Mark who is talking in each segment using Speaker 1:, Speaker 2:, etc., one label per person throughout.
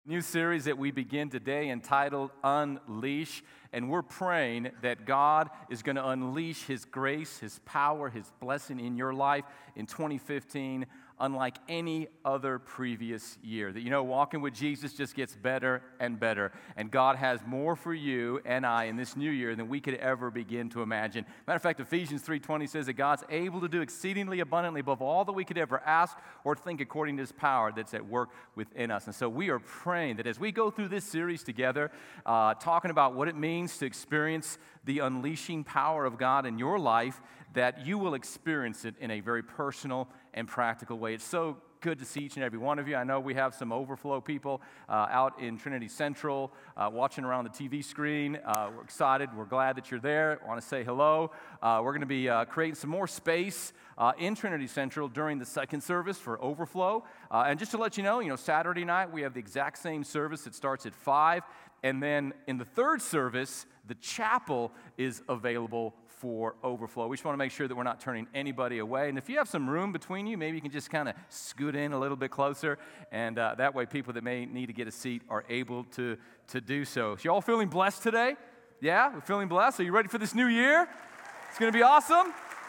Speaker 1: New series that we begin today entitled Unleash, and we're praying that God is going to unleash His grace, His power, His blessing in your life in 2015 unlike any other previous year. That, walking with Jesus just gets better and better, and God has more for you and I in this new year than we could ever begin to imagine. Matter of fact, Ephesians 3:20 says that God's able to do exceedingly abundantly above all that we could ever ask or think according to His power that's at work within us. And so we are praying that as we go through this series together, talking about what it means to experience the unleashing power of God in your life, that you will experience it in a very personal and practical way. It's so good to see each and every one of you. I know we have some overflow people out in Trinity Central watching around the TV screen. We're excited. We're glad that you're there. I want to say hello. We're going to be creating some more space in Trinity Central during the second service for overflow. And just to let you know, Saturday night we have the exact same service that starts at 5. And then in the third service, the chapel is available for overflow. We just want to make sure that we're not turning anybody away. And if you have some room between you, maybe you can just kind of scoot in a little bit closer. And that way people that may need to get a seat are able to do so. So you all feeling blessed today? Yeah, we're feeling blessed. Are you ready for this new year? It's going to be awesome.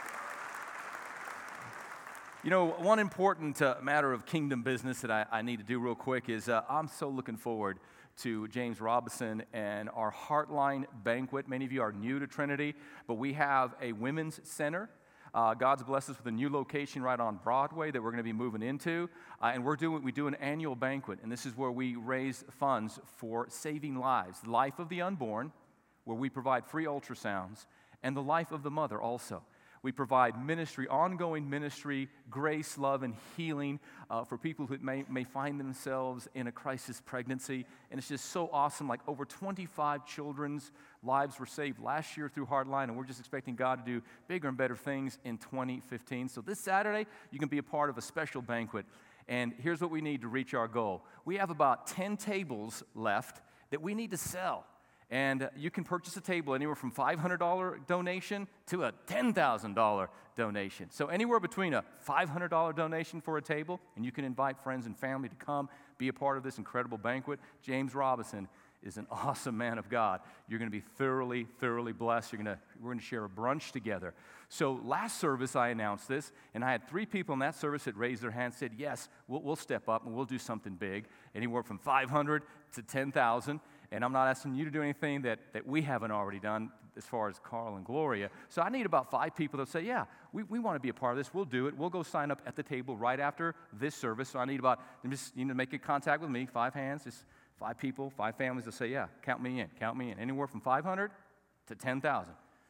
Speaker 1: One important matter of kingdom business that I need to do real quick is I'm so looking forward to James Robison and our Heartline Banquet. Many of you are new to Trinity, but we have a women's center. God's blessed us with a new location right on Broadway that we're going to be moving into. And we do an annual banquet, and this is where we raise funds for saving lives. The life of the unborn, where we provide free ultrasounds, and the life of the mother also. We provide ministry, ongoing ministry, grace, love, and healing for people who may find themselves in a crisis pregnancy. And it's just so awesome. Like over 25 children's lives were saved last year through Heartline, and we're just expecting God to do bigger and better things in 2015. So this Saturday, you can be a part of a special banquet. And here's what we need to reach our goal. We have about 10 tables left that we need to sell. And you can purchase a table anywhere from $500 donation to a $10,000 donation. So anywhere between a $500 donation for a table, and you can invite friends and family to come be a part of this incredible banquet. James Robison is an awesome man of God. You're going to be thoroughly, thoroughly blessed. We're going to share a brunch together. So last service I announced this, and I had 3 people in that service that raised their hands, said, yes, we'll step up and we'll do something big, anywhere from $500 to $10,000. And I'm not asking you to do anything that we haven't already done as far as Carl and Gloria. So I need about 5 people that say, yeah, we want to be a part of this. We'll do it. We'll go sign up at the table right after this service. So I need to make a contact with me, 5 hands, just 5 people, 5 families that say, yeah, count me in. Anywhere from 500 to 10,000.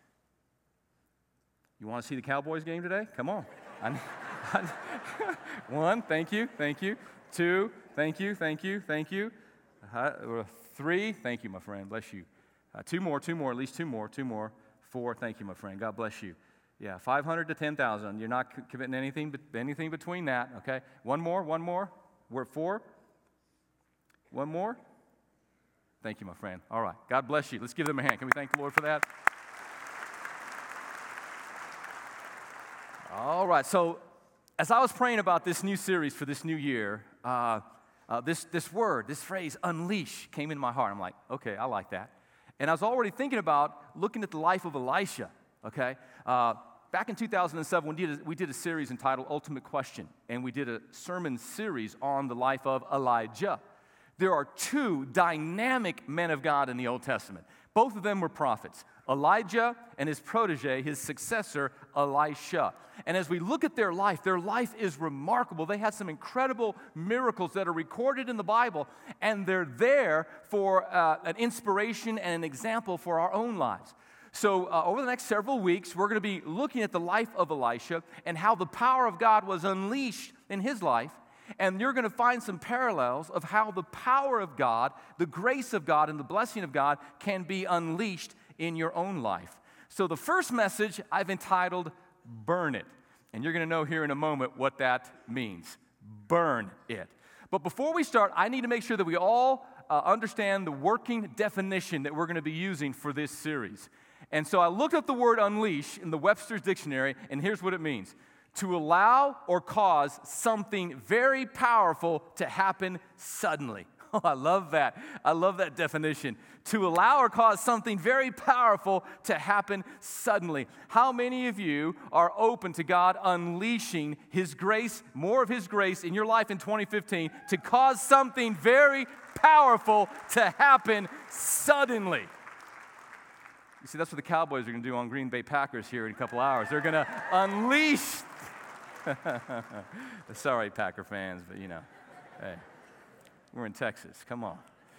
Speaker 1: You want to see the Cowboys game today? Come on. 1, thank you. 2, thank you. 3, thank you, my friend, bless you. 2 more, at least 2 more. 4, thank you, my friend, God bless you. Yeah, 500 to 10,000. You're not committing anything between that, okay? One more. We're at 4. 1 more. Thank you, my friend. All right, God bless you. Let's give them a hand. Can we thank the Lord for that? All right, so as I was praying about this new series for this new year, this word, this phrase, unleash, came in my heart. I'm like, okay, I like that. And I was already thinking about looking at the life of Elisha, okay? Back in 2007, we did a series entitled Ultimate Question, and we did a sermon series on the life of Elijah. There are 2 dynamic men of God in the Old Testament. Both of them were prophets, Elijah and his protege, his successor, Elisha. And as we look at their life is remarkable. They had some incredible miracles that are recorded in the Bible, and they're there for an inspiration and an example for our own lives. So over the next several weeks, we're going to be looking at the life of Elisha and how the power of God was unleashed in his life. And you're going to find some parallels of how the power of God, the grace of God, and the blessing of God can be unleashed in your own life. So the first message I've entitled, Burn It. And you're going to know here in a moment what that means. Burn it. But before we start, I need to make sure that we all understand the working definition that we're going to be using for this series. And so I looked up the word unleash in the Webster's Dictionary, and here's what it means. To allow or cause something very powerful to happen suddenly. Oh, I love that. I love that definition. To allow or cause something very powerful to happen suddenly. How many of you are open to God unleashing His grace, more of His grace in your life in 2015 to cause something very powerful to happen suddenly? You see, that's what the Cowboys are going to do on Green Bay Packers here in a couple hours. They're going to unleash. Sorry, Packer fans, but hey. We're in Texas. Come on.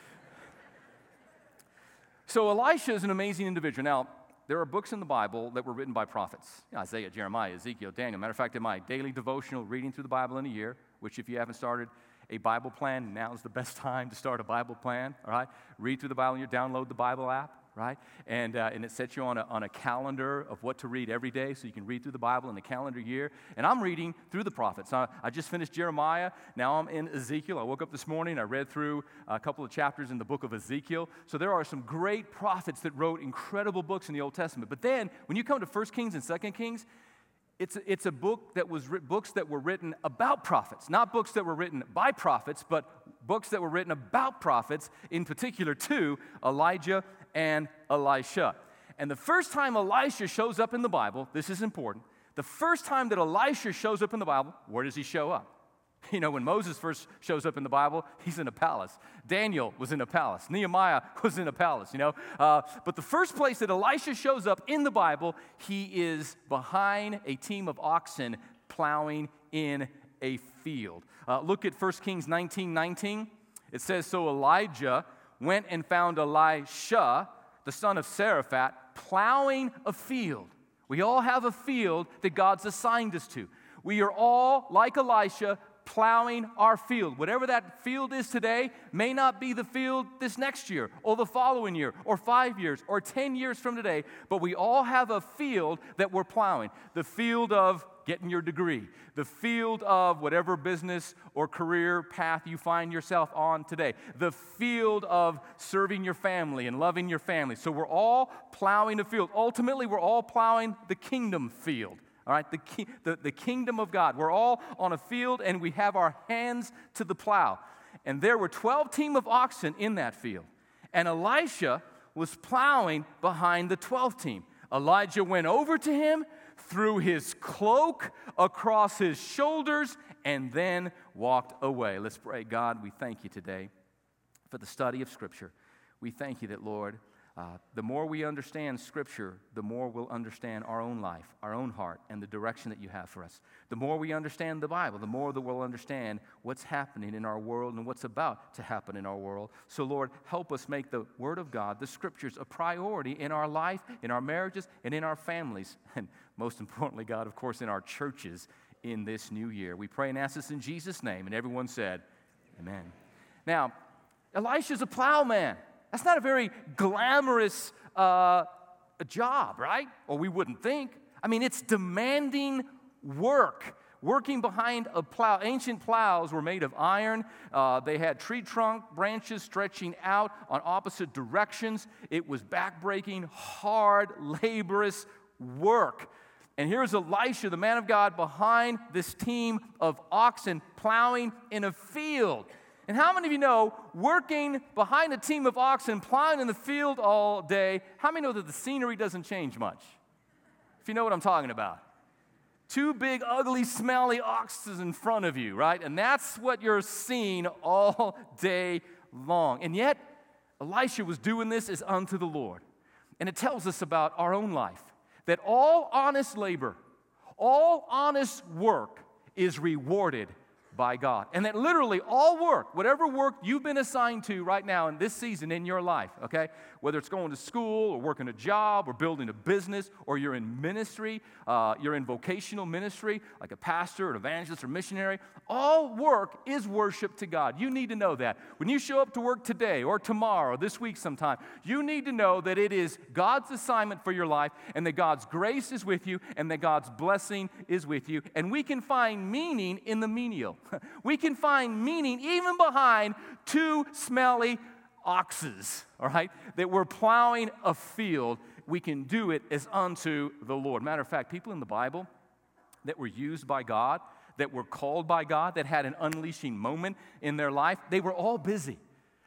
Speaker 1: So Elisha is an amazing individual. Now, there are books in the Bible that were written by prophets. Isaiah, Jeremiah, Ezekiel, Daniel. Matter of fact, in my daily devotional, reading through the Bible in a year, which if you haven't started a Bible plan, now is the best time to start a Bible plan, all right? Read through the Bible, you download the Bible app, right? And it sets you on a calendar of what to read every day, so you can read through the Bible in a calendar year. And I'm reading through the prophets. I just finished Jeremiah. Now I'm in Ezekiel. I woke up this morning. I read through a couple of chapters in the book of Ezekiel. So there are some great prophets that wrote incredible books in the Old Testament. But then, when you come to 1 Kings and 2 Kings, it's a book that was books that were written about prophets, not books that were written by prophets, but books that were written about prophets, in particular two, Elijah and Elisha. And the first time Elisha shows up in the Bible, this is important, the first time that Elisha shows up in the Bible, where does he show up? When Moses first shows up in the Bible, he's in a palace. Daniel was in a palace. Nehemiah was in a palace, But the first place that Elisha shows up in the Bible, he is behind a team of oxen plowing in a field. Look at 1 Kings 19:19. It says, so Elijah went and found Elisha, the son of Saraphat, plowing a field. We all have a field that God's assigned us to. We are all, like Elisha, plowing our field. Whatever that field is today may not be the field this next year or the following year or 5 years or 10 years from today, but we all have a field that we're plowing. The field of getting your degree, the field of whatever business or career path you find yourself on today, the field of serving your family and loving your family. So we're all plowing a field. Ultimately, we're all plowing the kingdom field. All right, the kingdom of God. We're all on a field, and we have our hands to the plow. And there were 12 team of oxen in that field. And Elisha was plowing behind the 12th team. Elijah went over to him, threw his cloak across his shoulders, and then walked away. Let's pray. God, we thank you today for the study of Scripture. We thank you that, Lord, the more we understand Scripture, the more we'll understand our own life, our own heart, and the direction that you have for us. The more we understand the Bible, the more that we'll understand what's happening in our world and what's about to happen in our world. So, Lord, help us make the Word of God, the Scriptures, a priority in our life, in our marriages, and in our families. And most importantly, God, of course, in our churches in this new year. We pray and ask this in Jesus' name. And everyone said, amen. Now, Elisha's a plowman. That's not a very glamorous job, right? Or we wouldn't think. I mean, it's demanding work. Working behind a plow. Ancient plows were made of iron. They had tree trunk branches stretching out on opposite directions. It was backbreaking, hard, laborious work. And here's Elisha, the man of God, behind this team of oxen plowing in a field. And how many of you know, working behind a team of oxen, plowing in the field all day, how many know that the scenery doesn't change much? If you know what I'm talking about. Two big, ugly, smelly oxen in front of you, right? And that's what you're seeing all day long. And yet, Elisha was doing this as unto the Lord. And it tells us about our own life, that all honest labor, all honest work is rewarded by God. And that literally all work, whatever work you've been assigned to right now in this season in your life, okay, whether it's going to school or working a job or building a business or you're in ministry, you're in vocational ministry like a pastor, an evangelist, or missionary, all work is worship to God. You need to know that. When you show up to work today or tomorrow or this week sometime, you need to know that it is God's assignment for your life and that God's grace is with you and that God's blessing is with you. And we can find meaning in the menial. We can find meaning even behind two smelly oxes, all right, that we're plowing a field. We can do it as unto the Lord. Matter of fact, people in the Bible that were used by God, that were called by God, that had an unleashing moment in their life, they were all busy.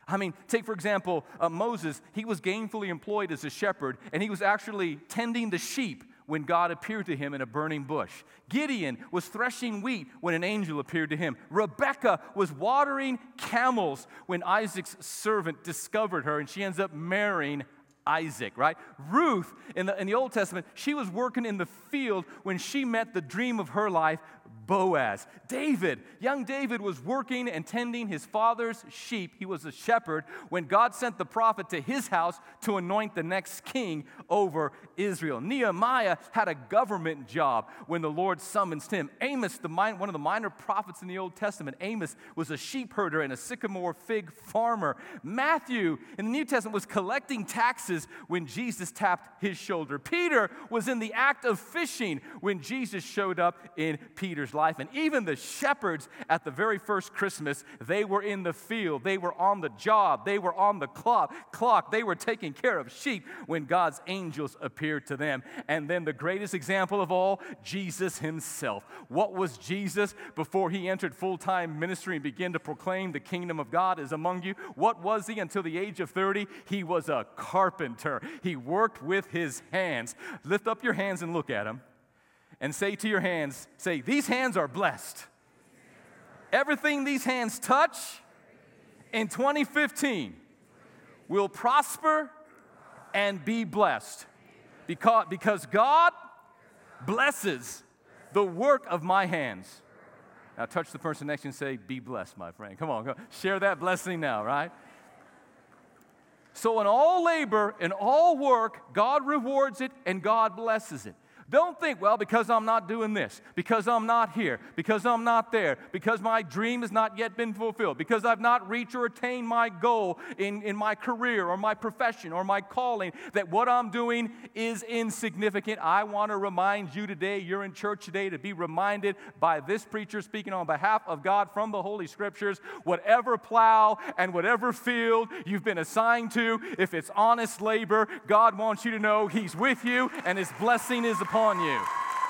Speaker 1: I mean, take for example, Moses. He was gainfully employed as a shepherd, and he was actually tending the sheep when God appeared to him in a burning bush. Gideon was threshing wheat when an angel appeared to him. Rebekah was watering camels when Isaac's servant discovered her, and she ends up marrying Isaac, right? Ruth, in the Old Testament, she was working in the field when she met the dream of her life, Boaz. David, young David, was working and tending his father's sheep. He was a shepherd when God sent the prophet to his house to anoint the next king over Israel. Nehemiah had a government job when the Lord summons him. Amos, one of the minor prophets in the Old Testament, Amos was a sheep herder and a sycamore fig farmer. Matthew, in the New Testament, was collecting taxes when Jesus tapped his shoulder. Peter was in the act of fishing when Jesus showed up in Peter's life. And even the shepherds at the very first Christmas, they were in the field, they were on the job, they were on the clock, they were taking care of sheep when God's angels appeared to them. And then the greatest example of all, Jesus himself. What was Jesus before he entered full-time ministry and began to proclaim the kingdom of God is among you? What was he until the age of 30? He was a carpenter. He worked with his hands. Lift up your hands and look at him. And say to your hands, say, these hands are blessed. Everything these hands touch in 2015 will prosper and be blessed. Because God blesses the work of my hands. Now touch the person next to you and say, be blessed, my friend. Come on, share that blessing now, right? So in all labor, in all work, God rewards it and God blesses it. Don't think, well, because I'm not doing this, because I'm not here, because I'm not there, because my dream has not yet been fulfilled, because I've not reached or attained my goal in my career or my profession or my calling, that what I'm doing is insignificant. I want to remind you today, you're in church today, to be reminded by this preacher speaking on behalf of God from the Holy Scriptures, whatever plow and whatever field you've been assigned to, if it's honest labor, God wants you to know He's with you and His blessing is upon you.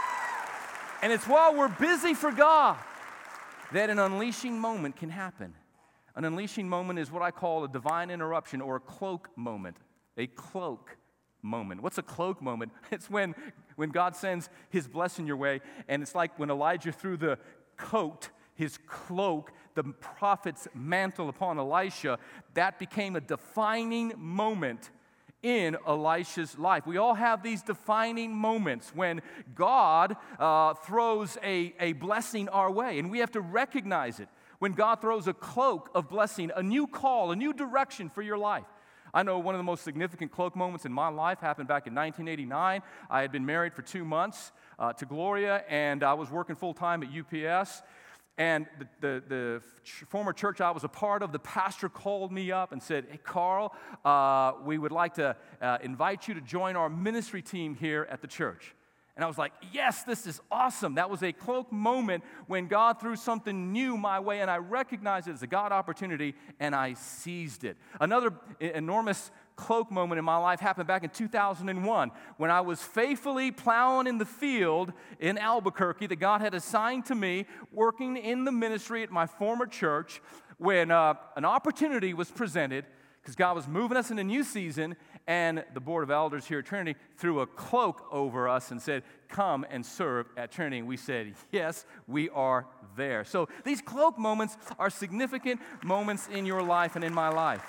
Speaker 1: And it's while we're busy for God that an unleashing moment can happen. An unleashing moment is what I call a divine interruption or a cloak moment. A cloak moment. What's a cloak moment? It's when God sends His blessing your way, and it's like when Elijah threw the coat, his cloak, the prophet's mantle upon Elisha. That became a defining moment in Elisha's life. We all have these defining moments when God throws a blessing our way, and we have to recognize it. When God throws a cloak of blessing, a new call, a new direction for your life. I know one of the most significant cloak moments in my life happened back in 1989. I had been married for 2 months to Gloria, and I was working full-time at UPS. And the former church I was a part of, the pastor called me up and said, hey, Carl, we would like to invite you to join our ministry team here at the church. And I was like, yes, this is awesome. That was a cloak moment when God threw something new my way, and I recognized it as a God opportunity, and I seized it. Another enormous cloak moment in my life happened back in 2001 when I was faithfully plowing in the field in Albuquerque that God had assigned to me, working in the ministry at my former church, when an opportunity was presented because God was moving us in a new season, and the board of elders here at Trinity threw a cloak over us and said, come and serve at Trinity. And we said, yes, we are there. So these cloak moments are significant moments in your life and in my life.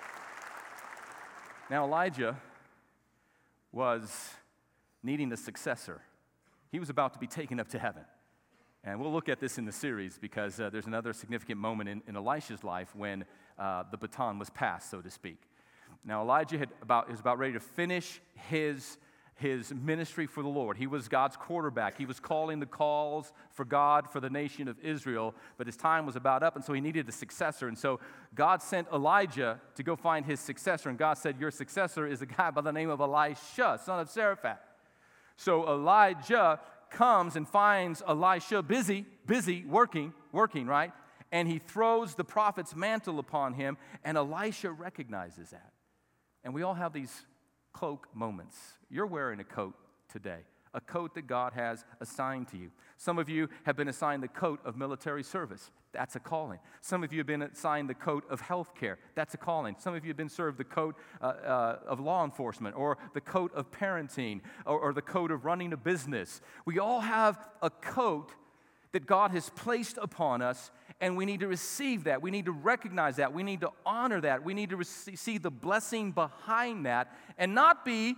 Speaker 1: Now, Elijah was needing a successor. He was about to be taken up to heaven. And we'll look at this in the series because there's another significant moment in Elisha's life when the baton was passed, so to speak. Now, Elijah was about ready to finish his ministry for the Lord. He was God's quarterback. He was calling the calls for God for the nation of Israel, but his time was about up, and so he needed a successor. And so God sent Elijah to go find his successor, and God said, your successor is a guy by the name of Elisha, son of Saraphat. So Elijah comes and finds Elisha busy working, right? And he throws the prophet's mantle upon him, and Elisha recognizes that. And we all have these cloak moments. You're wearing a coat today. a coat that God has assigned to you. Some of you have been assigned the coat of military service. That's a calling. Some of you have been assigned the coat of health care. That's a calling. Some of you have been served the coat of law enforcement, or the coat of parenting, or the coat of running a business. We all have a coat that God has placed upon us, and we need to receive that. We need to recognize that. We need to honor that. We need to see the blessing behind that, and not be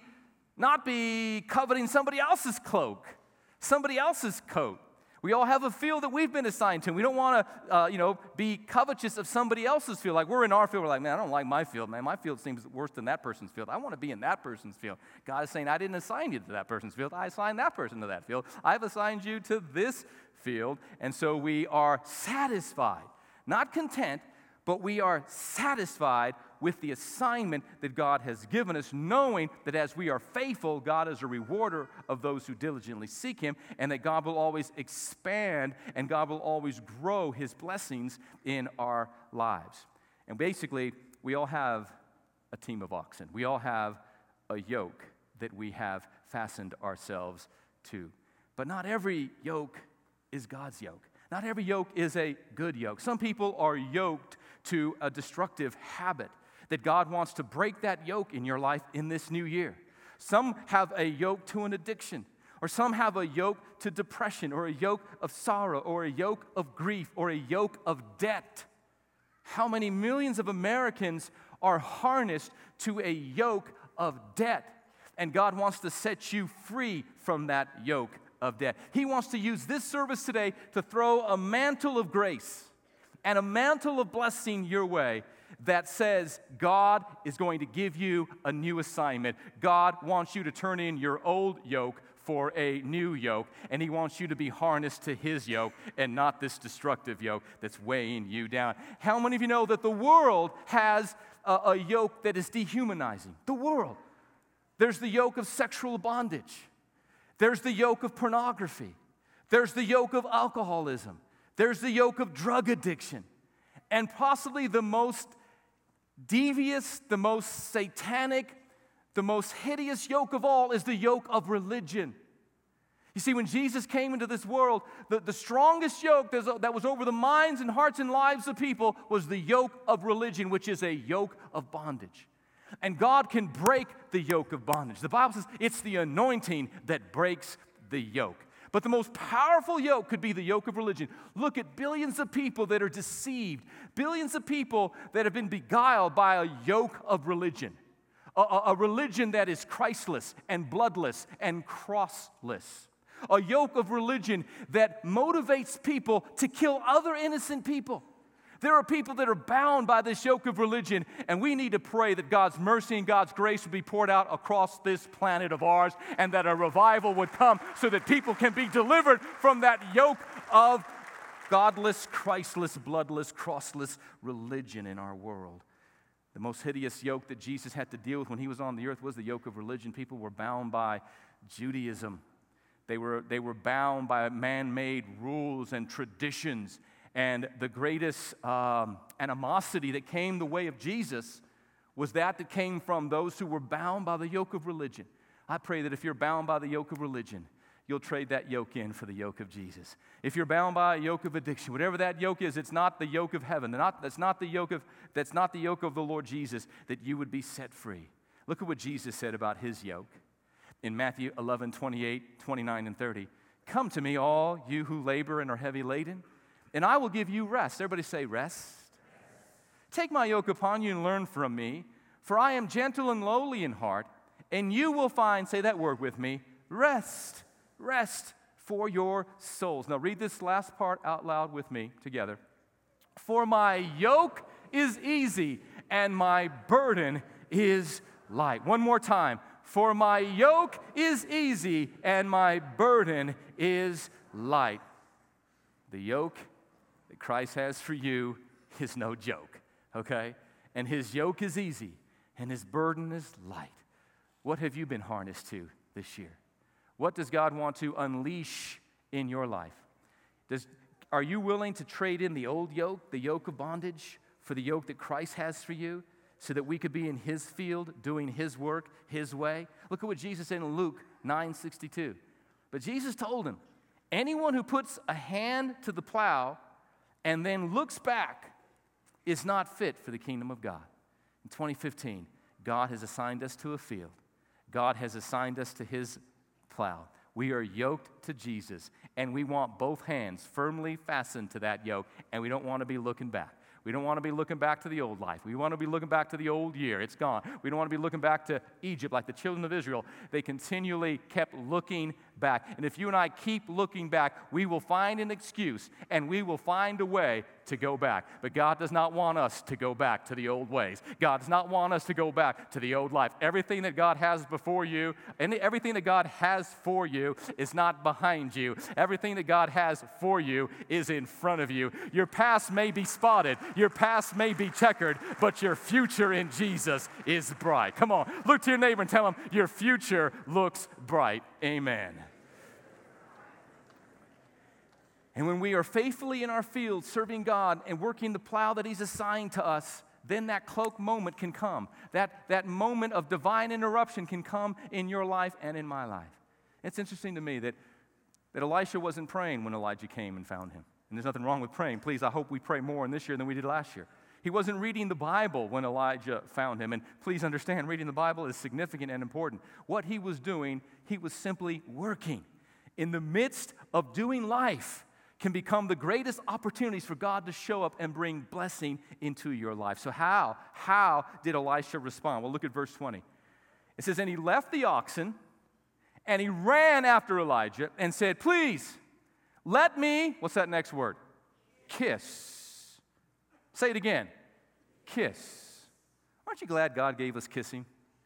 Speaker 1: coveting somebody else's cloak, somebody else's coat. We all have a field that we've been assigned to. We don't want to, be covetous of somebody else's field. Like, we're in our field, we're like, man, I don't like my field, man. My field seems worse than that person's field. I want to be in that person's field. God is saying, I didn't assign you to that person's field. I assigned that person to that field. I've assigned you to this field. And so we are satisfied, not content, but we are satisfied with the assignment that God has given us, knowing that as we are faithful, God is a rewarder of those who diligently seek Him, and that God will always expand and God will always grow His blessings in our lives. And basically, we all have a team of oxen. We all have a yoke that we have fastened ourselves to. But not every yoke is God's yoke. Not every yoke is a good yoke. Some people are yoked to a destructive habit that God wants to break that yoke in your life in this new year. Some have a yoke to an addiction, or some have a yoke to depression, or a yoke of sorrow, or a yoke of grief, or a yoke of debt. How many millions of Americans are harnessed to a yoke of debt? And God wants to set you free from that yoke of debt. He wants to use this service today to throw a mantle of grace and a mantle of blessing your way that says God is going to give you a new assignment. God wants you to turn in your old yoke for a new yoke, and He wants you to be harnessed to His yoke and not this destructive yoke that's weighing you down. How many of you know that the world has a yoke that is dehumanizing? The world. There's the yoke of sexual bondage. There's the yoke of pornography. There's the yoke of alcoholism. There's the yoke of drug addiction. And possibly the most devious, the most satanic, the most hideous yoke of all is the yoke of religion. You see, when Jesus came into this world, the strongest yoke that was over the minds and hearts and lives of people was the yoke of religion, which is a yoke of bondage. And God can break the yoke of bondage. The Bible says it's the anointing that breaks the yoke. But the most powerful yoke could be the yoke of religion. Look at billions of people that are deceived, billions of people that have been beguiled by a yoke of religion, a religion that is Christless and bloodless and crossless, a yoke of religion that motivates people to kill other innocent people. There are people that are bound by this yoke of religion, and we need to pray that God's mercy and God's grace would be poured out across this planet of ours, and that a revival would come so that people can be delivered from that yoke of godless, Christless, bloodless, crossless religion in our world. The most hideous yoke that Jesus had to deal with when He was on the earth was the yoke of religion. People were bound by Judaism. They were bound by man-made rules and traditions. And the greatest animosity that came the way of Jesus was that came from those who were bound by the yoke of religion. I pray that if you're bound by the yoke of religion, you'll trade that yoke in for the yoke of Jesus. If you're bound by a yoke of addiction, whatever that yoke is, it's not the yoke of heaven. That's not the yoke of the Lord Jesus, that you would be set free. Look at what Jesus said about His yoke in Matthew 11, 28, 29, and 30. Come to me, all you who labor and are heavy laden, and I will give you rest. Everybody say rest. Take my yoke upon you and learn from me, for I am gentle and lowly in heart, and you will find, say that word with me, rest. Rest for your souls. Now read this last part out loud with me together. For my yoke is easy and my burden is light. One more time. For my yoke is easy and my burden is light. The yoke that Christ has for you is no joke, okay? And His yoke is easy and His burden is light. What have you been harnessed to this year? What does God want to unleash in your life? Are you willing to trade in the old yoke, the yoke of bondage, for the yoke that Christ has for you, so that we could be in His field, doing His work, His way? Look at what Jesus said in Luke 9:62. But Jesus told him, anyone who puts a hand to the plow and then looks back is not fit for the kingdom of God. In 2015, God has assigned us to a field. God has assigned us to his plow. We are yoked to Jesus, and we want both hands firmly fastened to that yoke, and we don't want to be looking back. We don't want to be looking back to the old life. We want to be looking back to the old year. It's gone. We don't want to be looking back to Egypt like the children of Israel. They continually kept looking back. And if you and I keep looking back, we will find an excuse and we will find a way to go back. But God does not want us to go back to the old ways. God does not want us to go back to the old life. Everything that God has before you and everything that God has for you is not behind you. Everything that God has for you is in front of you. Your past may be spotted. Your past may be checkered, but your future in Jesus is bright. Come on, look to your neighbor and tell him, your future looks bright. Amen. And when we are faithfully in our field serving God and working the plow that he's assigned to us, then that cloak moment can come. That moment of divine interruption can come in your life and in my life. It's interesting to me that Elisha wasn't praying when Elijah came and found him. And there's nothing wrong with praying. Please, I hope we pray more in this year than we did last year. He wasn't reading the Bible when Elijah found him. And please understand, reading the Bible is significant and important. What he was doing, he was simply working. In the midst of doing life can become the greatest opportunities for God to show up and bring blessing into your life. So how did Elisha respond? Well, look at verse 20. It says, and he left the oxen, and he ran after Elijah and said, please, let me, what's that next word? Kiss. Say it again. Kiss. Aren't you glad God gave us kissing?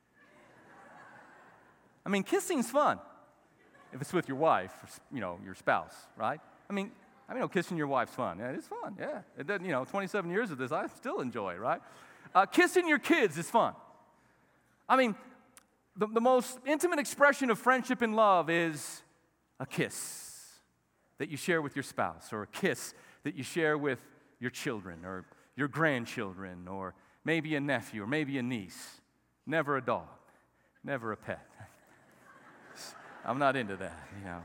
Speaker 1: I mean, kissing's fun if it's with your wife, or, your spouse, right? I mean, kissing your wife's fun. Yeah, it's fun, yeah. It doesn't, 27 years of this, I still enjoy, right? Kissing your kids is fun. I mean, the most intimate expression of friendship and love is a kiss that you share with your spouse, or a kiss that you share with your children, or your grandchildren, or maybe a nephew, or maybe a niece. Never a dog, never a pet. I'm not into that,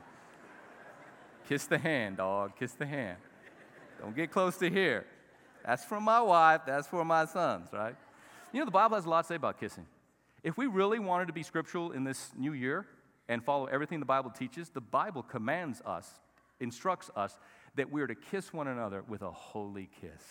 Speaker 1: Kiss the hand, dog, kiss the hand. Don't get close to here. That's for my wife, that's for my sons, right? The Bible has a lot to say about kissing. If we really wanted to be scriptural in this new year and follow everything the Bible teaches, the Bible commands us, instructs us, that we're to kiss one another with a holy kiss.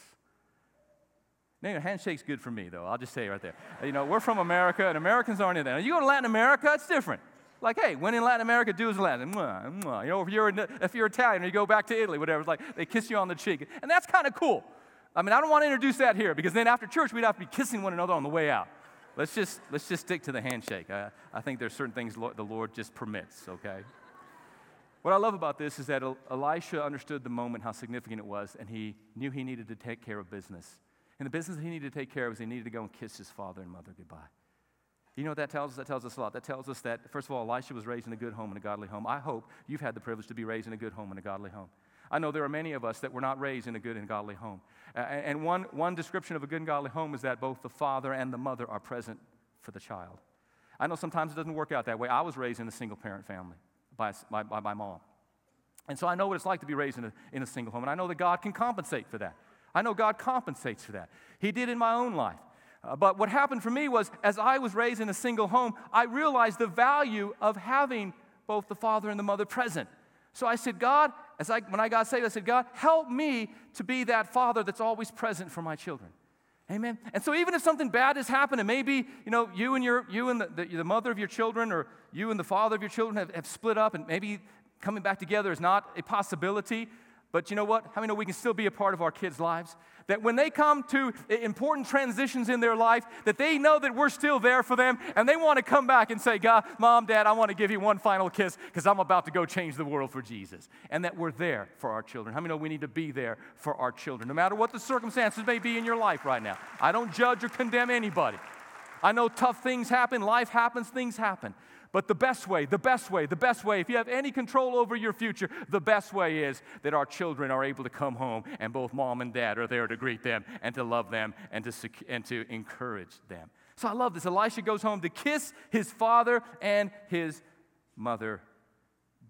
Speaker 1: Now, a handshake's good for me, though. I'll just say it right there. We're from America, and Americans aren't in that. Now, you go to Latin America, it's different. Like, hey, when in Latin America, do as Latin. Mwah, mwah. If you're Italian or you go back to Italy, whatever, it's like they kiss you on the cheek. And that's kind of cool. I don't want to introduce that here, because then after church, we'd have to be kissing one another on the way out. Let's just stick to the handshake. I think there's certain things the Lord just permits, okay? What I love about this is that Elisha understood the moment, how significant it was, and he knew he needed to take care of business. And the business that he needed to take care of was he needed to go and kiss his father and mother goodbye. You know what that tells us? That tells us a lot. That tells us that, first of all, Elisha was raised in a good home and a godly home. I hope you've had the privilege to be raised in a good home and a godly home. I know there are many of us that were not raised in a good and godly home. And one description of a good and godly home is that both the father and the mother are present for the child. I know sometimes it doesn't work out that way. I was raised in a single-parent family by my mom. And so I know what it's like to be raised in a single home. And I know that God can compensate for that. I know God compensates for that. He did in my own life. But what happened for me was, as I was raised in a single home, I realized the value of having both the father and the mother present. So I said, God, when I got saved, I said, God, help me to be that father that's always present for my children. Amen. And so even if something bad has happened, and maybe you and the mother of your children, or you and the father of your children have split up, and maybe coming back together is not a possibility. But you know what? How many know we can still be a part of our kids' lives? That when they come to important transitions in their life, that they know that we're still there for them, and they want to come back and say, God, Mom, Dad, I want to give you one final kiss because I'm about to go change the world for Jesus. And that we're there for our children. How many know we need to be there for our children, no matter what the circumstances may be in your life right now? I don't judge or condemn anybody. I know tough things happen, life happens, things happen. But the best way, if you have any control over your future, the best way is that our children are able to come home and both mom and dad are there to greet them and to love them and to encourage them. So I love this. Elisha goes home to kiss his father and his mother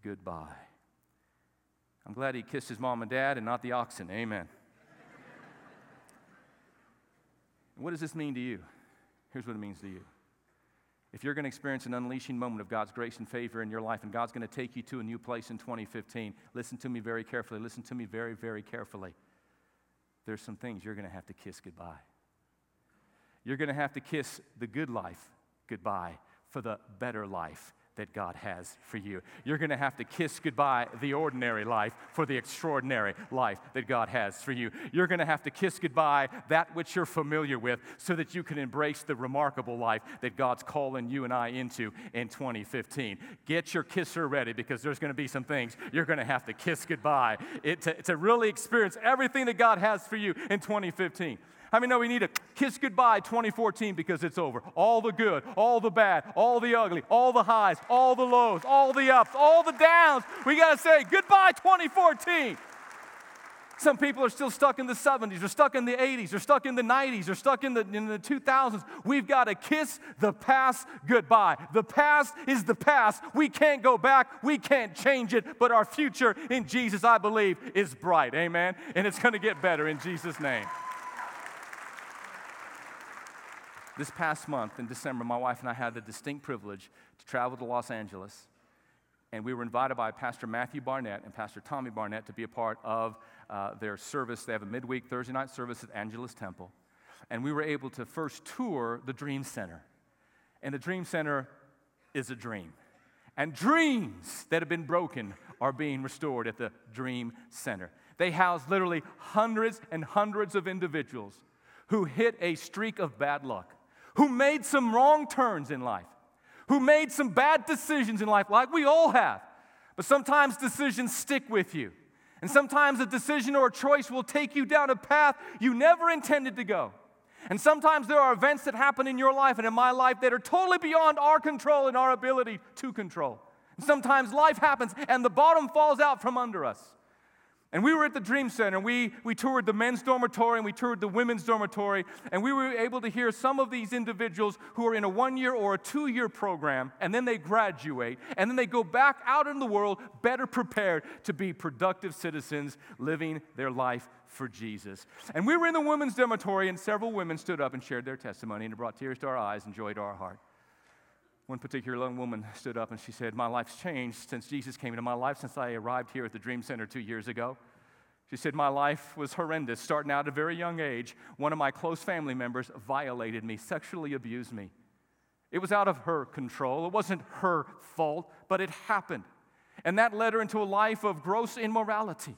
Speaker 1: goodbye. I'm glad he kissed his mom and dad and not the oxen. Amen. What does this mean to you? Here's what it means to you. If you're going to experience an unleashing moment of God's grace and favor in your life, and God's going to take you to a new place in 2015, listen to me very carefully. Listen to me very, very carefully. There's some things you're going to have to kiss goodbye. You're going to have to kiss the good life goodbye for the better life that God has for you. You're going to have to kiss goodbye the ordinary life for the extraordinary life that God has for you. You're going to have to kiss goodbye that which you're familiar with so that you can embrace the remarkable life that God's calling you and I into in 2015. Get your kisser ready, because there's going to be some things you're going to have to kiss goodbye to really experience everything that God has for you in 2015. How many know we need to kiss goodbye 2014 because it's over? All the good, all the bad, all the ugly, all the highs, all the lows, all the ups, all the downs. We got to say goodbye 2014. Some people are still stuck in the 70s, they're stuck in the 80s, they're stuck in the 90s, they're stuck in the 2000s. We've got to kiss the past goodbye. The past is the past. We can't go back. We can't change it. But our future in Jesus, I believe, is bright. Amen? And it's going to get better in Jesus' name. This past month in December, my wife and I had the distinct privilege to travel to Los Angeles, and we were invited by Pastor Matthew Barnett and Pastor Tommy Barnett to be a part of their service. They have a midweek Thursday night service at Angelus Temple, and we were able to first tour the Dream Center. And the Dream Center is a dream, and dreams that have been broken are being restored at the Dream Center. They house literally hundreds and hundreds of individuals who hit a streak of bad luck, who made some wrong turns in life, who made some bad decisions in life, like we all have. But sometimes decisions stick with you. And sometimes a decision or a choice will take you down a path you never intended to go. And sometimes there are events that happen in your life and in my life that are totally beyond our control and our ability to control. And sometimes life happens and the bottom falls out from under us. And we were at the Dream Center. We toured the men's dormitory and we toured the women's dormitory, and we were able to hear some of these individuals who are in a 1-year or a 2-year program, and then they graduate, and then they go back out in the world better prepared to be productive citizens living their life for Jesus. And we were in the women's dormitory, and several women stood up and shared their testimony, and it brought tears to our eyes and joy to our heart. One particular young woman stood up and she said, "My life's changed since Jesus came into my life, since I arrived here at the Dream Center 2 years ago." She said, "My life was horrendous. Starting out at a very young age, one of my close family members violated me, sexually abused me. It was out of her control. It wasn't her fault, but it happened. And that led her into a life of gross immorality.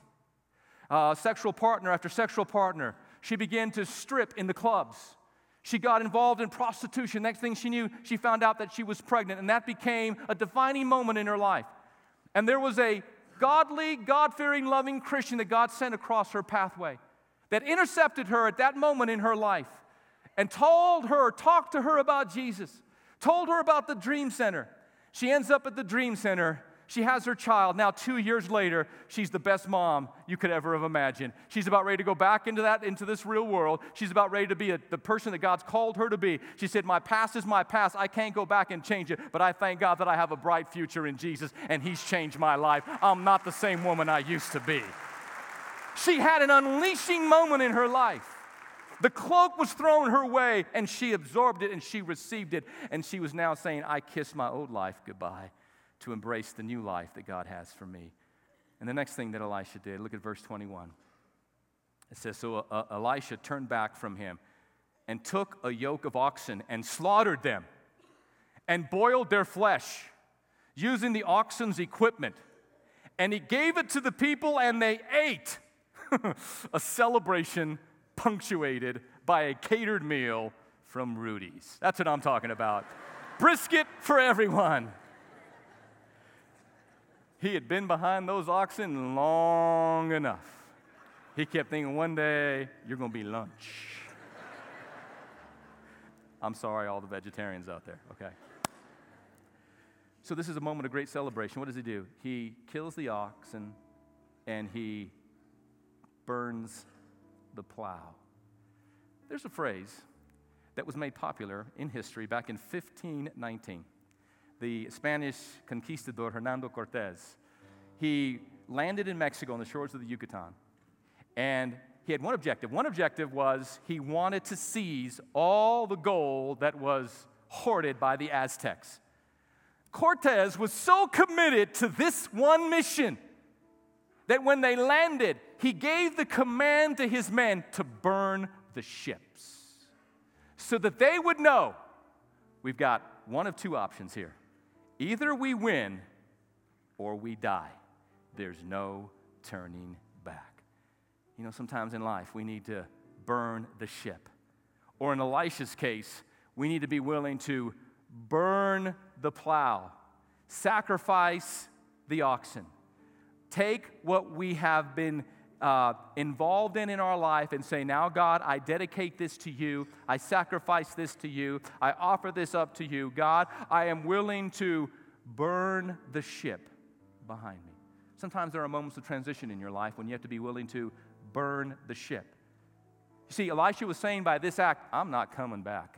Speaker 1: Sexual partner after sexual partner. She began to strip in the clubs. She got involved in prostitution. Next thing she knew, she found out that she was pregnant, and that became a defining moment in her life. And there was a godly, God-fearing, loving Christian that God sent across her pathway that intercepted her at that moment in her life and talked to her about Jesus, told her about the Dream Center. She ends up at the Dream Center. She has her child. Now, 2 years later, she's the best mom you could ever have imagined. She's about ready to go back into this real world. She's about ready to be the person that God's called her to be. She said, "My past is my past. I can't go back and change it, but I thank God that I have a bright future in Jesus, and He's changed my life. I'm not the same woman I used to be." She had an unleashing moment in her life. The cloak was thrown her way, and she absorbed it, and she received it, and she was now saying, "I kiss my old life goodbye to embrace the new life that God has for me." And the next thing that Elisha did, look at verse 21. It says, "So Elisha turned back from him and took a yoke of oxen and slaughtered them and boiled their flesh using the oxen's equipment. And he gave it to the people and they ate." A celebration punctuated by a catered meal from Rudy's. That's what I'm talking about. Brisket for everyone. He had been behind those oxen long enough. He kept thinking, one day, you're going to be lunch. I'm sorry, all the vegetarians out there, okay? So this is a moment of great celebration. What does he do? He kills the oxen, and he burns the plow. There's a phrase that was made popular in history back in 1519. The Spanish conquistador Hernando Cortez he landed in Mexico on the shores of the Yucatan. And he had one objective. One objective was he wanted to seize all the gold that was hoarded by the Aztecs. Cortez was so committed to this one mission that when they landed, he gave the command to his men to burn the ships so that they would know we've got one of two options here. Either we win or we die. There's no turning back. You know, sometimes in life we need to burn the ship. Or in Elisha's case, we need to be willing to burn the plow, sacrifice the oxen, take what we have been involved in our life and say, now, God, I dedicate this to you. I sacrifice this to you. I offer this up to you. God, I am willing to burn the ship behind me. Sometimes there are moments of transition in your life when you have to be willing to burn the ship. You see, Elisha was saying by this act, I'm not coming back.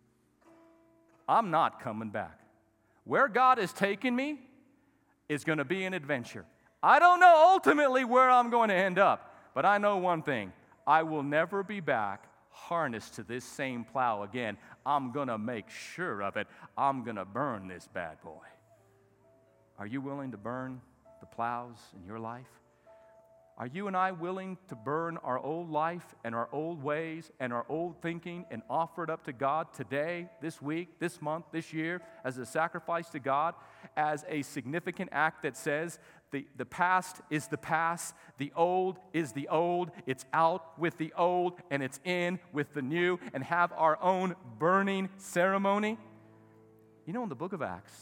Speaker 1: I'm not coming back. Where God has taken me is going to be an adventure. I don't know ultimately where I'm going to end up, but I know one thing. I will never be back harnessed to this same plow again. I'm going to make sure of it. I'm going to burn this bad boy. Are you willing to burn the plows in your life? Are you and I willing to burn our old life and our old ways and our old thinking and offer it up to God today, this week, this month, this year as a sacrifice to God, as a significant act that says the past is the past, the old is the old, it's out with the old and it's in with the new, and have our own burning ceremony? You know, in the book of Acts,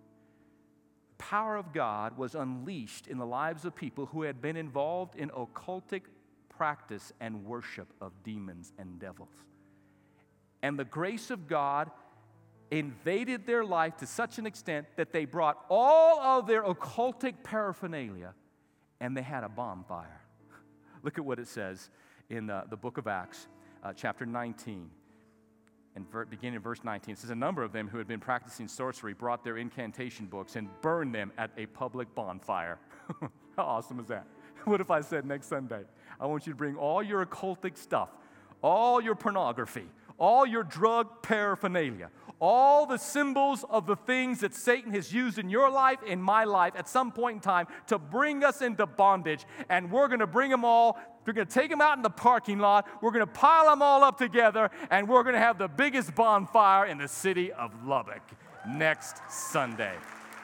Speaker 1: power of God was unleashed in the lives of people who had been involved in occultic practice and worship of demons and devils. And the grace of God invaded their life to such an extent that they brought all of their occultic paraphernalia and they had a bonfire. Look at what it says in the book of Acts, chapter 19. And beginning in verse 19, it says, a number of them who had been practicing sorcery brought their incantation books and burned them at a public bonfire. How awesome is that? What if I said next Sunday, I want you to bring all your occultic stuff, all your pornography, all your drug paraphernalia, all the symbols of the things that Satan has used in your life, in my life, at some point in time to bring us into bondage, and we're going to bring them all. We're going to take them out in the parking lot. We're going to pile them all up together, and we're going to have the biggest bonfire in the city of Lubbock next Sunday.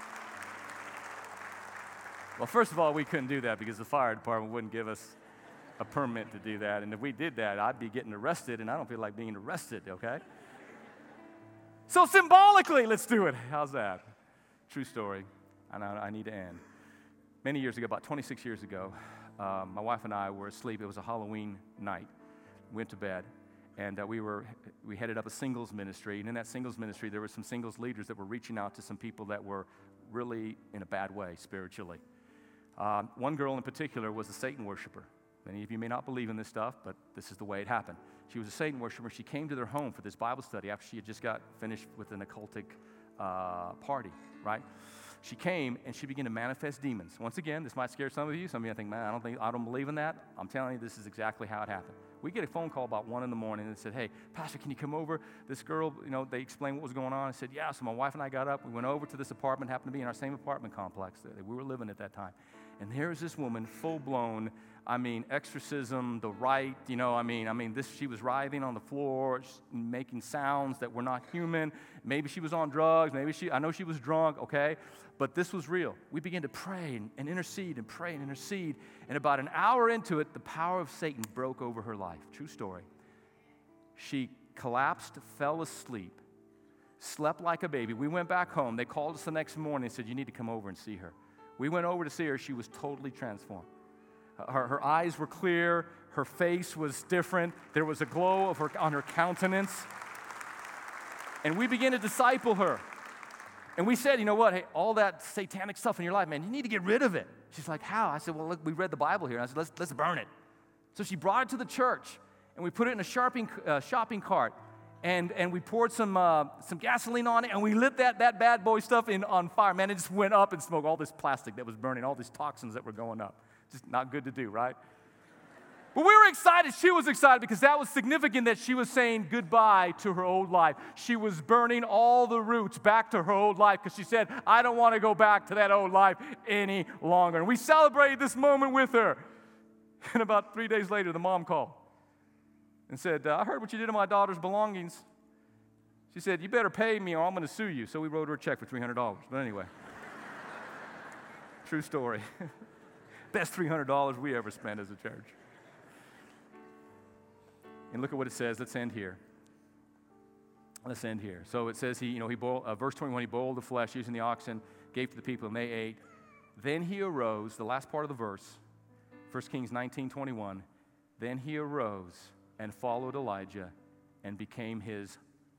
Speaker 1: Well, first of all, we couldn't do that because the fire department wouldn't give us a permit to do that. And if we did that, I'd be getting arrested, and I don't feel like being arrested, okay? So symbolically, let's do it. How's that? True story. I need to end. Many years ago, about 26 years ago, my wife and I were asleep. It was a Halloween night. We went to bed, and we headed up a singles ministry. And in that singles ministry, there were some singles leaders that were reaching out to some people that were really in a bad way spiritually. One girl in particular was a Satan worshiper. Many of you may not believe in this stuff, but this is the way it happened. She was a Satan worshiper. She came to their home for this Bible study after she had just got finished with an occultic party, right? She came and she began to manifest demons. Once again, this might scare some of you. Some of you think, man, I don't believe in that. I'm telling you, this is exactly how it happened. We get a phone call about 1 in the morning and said, hey, Pastor, can you come over? This girl, they explained what was going on. I said, yeah. So my wife and I got up. We went over to this apartment, happened to be in our same apartment complex that we were living at that time. And here's this woman, full-blown, exorcism, the rite, she was writhing on the floor, making sounds that were not human. Maybe she was on drugs. I know she was drunk, okay? But this was real. We began to pray and intercede and pray and intercede. And about an hour into it, the power of Satan broke over her life. True story. She collapsed, fell asleep, slept like a baby. We went back home. They called us the next morning and said, you need to come over and see her. We went over to see her. She was totally transformed. Her eyes were clear. Her face was different. There was a glow on her countenance. And we began to disciple her. And we said, you know what? Hey, all that satanic stuff in your life, man, you need to get rid of it. She's like, how? I said, well, look, we read the Bible here. And I said, let's burn it. So she brought it to the church. And we put it in a shopping cart. and we poured some gasoline on it, and we lit that bad boy stuff on fire. Man, it just went up in smoke, all this plastic that was burning, all these toxins that were going up. Just not good to do, right? But we were excited. She was excited because that was significant that she was saying goodbye to her old life. She was burning all the roots back to her old life because she said, I don't want to go back to that old life any longer. And we celebrated this moment with her. And about 3 days later, the mom called and said, I heard what you did to my daughter's belongings. She said, you better pay me or I'm going to sue you. So we wrote her a check for $300. But anyway, true story. Best $300 we ever spent as a church. And look at what it says. Let's end here. So it says he boiled, verse 21, he boiled the flesh using the oxen, gave to the people, and they ate. Then he arose, the last part of the verse, 1 Kings 19:21. Then he arose and followed Elijah and became his.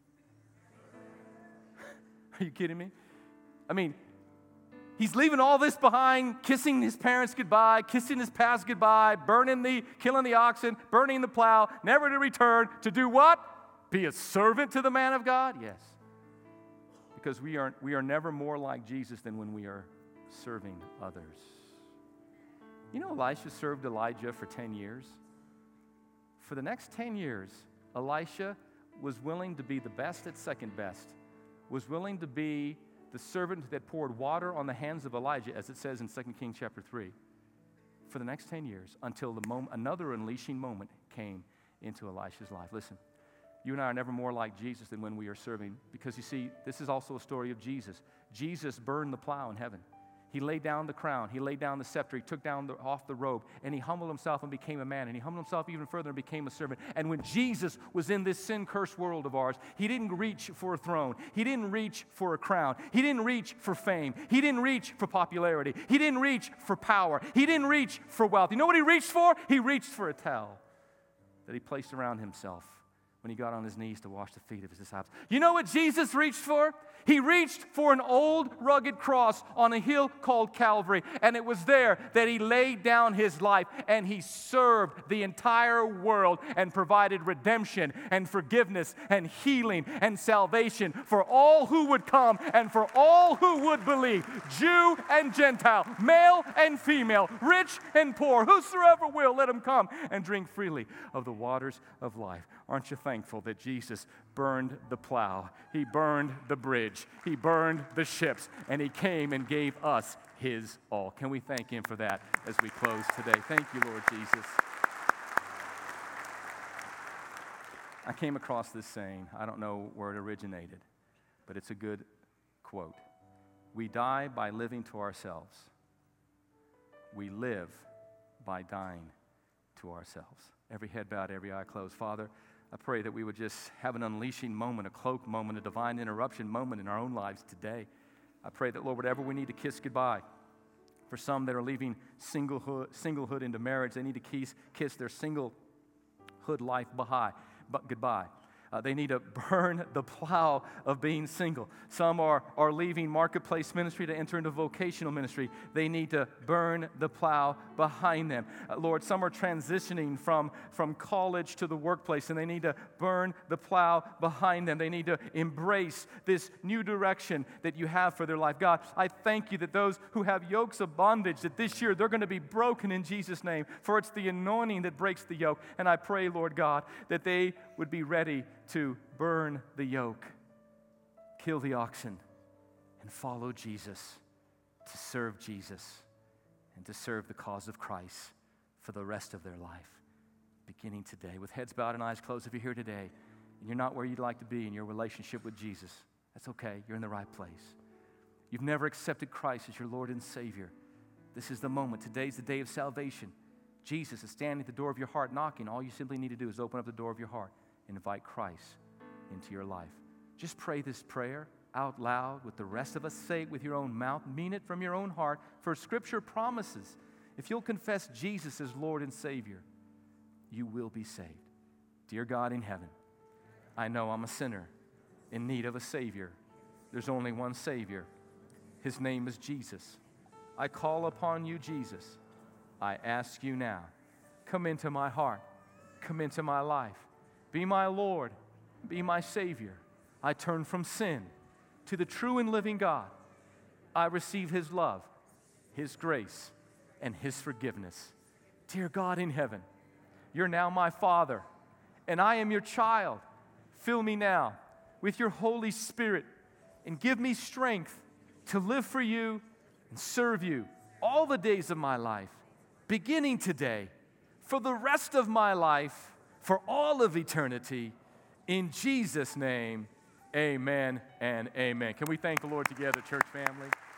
Speaker 1: Are you kidding me? I mean, he's leaving all this behind, kissing his parents goodbye, kissing his past goodbye, killing the oxen, burning the plow, never to return, to do what? Be a servant to the man of God? Yes. Because we are never more like Jesus than when we are serving others. You know, Elisha served Elijah for 10 years. For the next 10 years, Elisha was willing to be the best at second best, was willing to be the servant that poured water on the hands of Elijah, as it says in 2 Kings chapter 3, for the next 10 years, until another unleashing moment came into Elisha's life. Listen, you and I are never more like Jesus than when we are serving, because you see, this is also a story of Jesus. Jesus burned the plow in heaven. He laid down the crown. He laid down the scepter. He took down off the robe, and he humbled himself and became a man, and he humbled himself even further and became a servant. And when Jesus was in this sin-cursed world of ours, he didn't reach for a throne. He didn't reach for a crown. He didn't reach for fame. He didn't reach for popularity. He didn't reach for power. He didn't reach for wealth. You know what he reached for? He reached for a towel that he placed around himself when he got on his knees to wash the feet of his disciples. You know what Jesus reached for? He reached for an old rugged cross on a hill called Calvary, and it was there that he laid down his life, and he served the entire world and provided redemption and forgiveness and healing and salvation for all who would come and for all who would believe, Jew and Gentile, male and female, rich and poor, whosoever will, let him come and drink freely of the waters of life. Aren't you thankful that Jesus burned the plow, he burned the bridge, he burned the ships, and he came and gave us his all? Can we thank him for that as we close today? Thank you, Lord Jesus. I came across this saying. I don't know where it originated, but it's a good quote. We die by living to ourselves. We live by dying to ourselves. Every head bowed, every eye closed. Father, I pray that we would just have an unleashing moment, a cloak moment, a divine interruption moment in our own lives today. I pray that, Lord, whatever we need to kiss goodbye, for some that are leaving singlehood into marriage, they need to kiss their singlehood life goodbye. They need to burn the plow of being single. Some are leaving marketplace ministry to enter into vocational ministry. They need to burn the plow behind them. Lord, some are transitioning from college to the workplace, and they need to burn the plow behind them. They need to embrace this new direction that you have for their life. God, I thank you that those who have yokes of bondage, that this year they're going to be broken in Jesus' name, for it's the anointing that breaks the yoke. And I pray, Lord God, that they would be ready to burn the yoke, kill the oxen, and follow Jesus, to serve Jesus, and to serve the cause of Christ for the rest of their life, beginning today. With heads bowed and eyes closed, if you're here today and you're not where you'd like to be in your relationship with Jesus, that's okay. You're in the right place. You've never accepted Christ as your Lord and Savior. This is the moment. Today's the day of salvation. Jesus is standing at the door of your heart knocking. All you simply need to do is open up the door of your heart and invite Christ into your life. Just pray this prayer out loud with the rest of us. Say it with your own mouth. Mean it from your own heart. For Scripture promises, if you'll confess Jesus as Lord and Savior, you will be saved. Dear God in heaven, I know I'm a sinner in need of a Savior. There's only one Savior. His name is Jesus. I call upon you, Jesus. I ask you now, come into my heart. Come into my life. Be my Lord. be my Savior. I turn from sin to the true and living God. I receive His love, His grace, and His forgiveness. Dear God in heaven, You're now my Father, and I am Your child. Fill me now with Your Holy Spirit and give me strength to live for You and serve You all the days of my life, beginning today, for the rest of my life, for all of eternity. In Jesus' name, amen and amen. Can we thank the Lord together, church family?